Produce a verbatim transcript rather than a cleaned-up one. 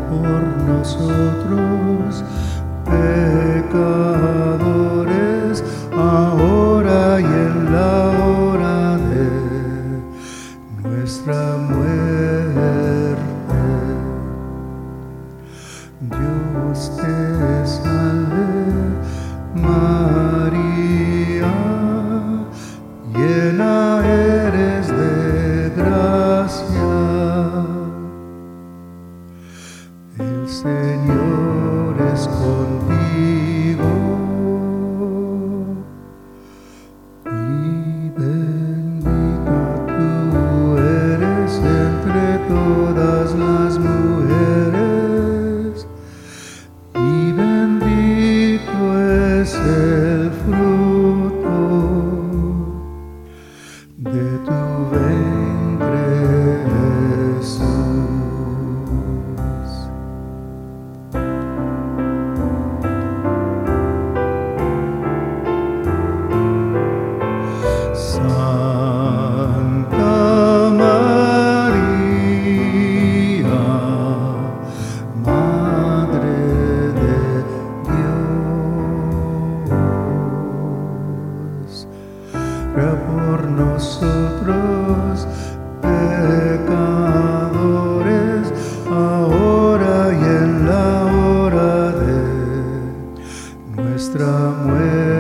por nosotros, pecadores, ahora y en la hora de nuestra muerte. Dios te salve, María, llena eres de gracia. El Señor es contigo y bendita tú eres entre todas las mujeres, y bendito es el fruto de tu vientre, Jesús. Santa María, Madre de Dios, ruega por nosotros, pecadores, ahora y en la hora de nuestra muerte.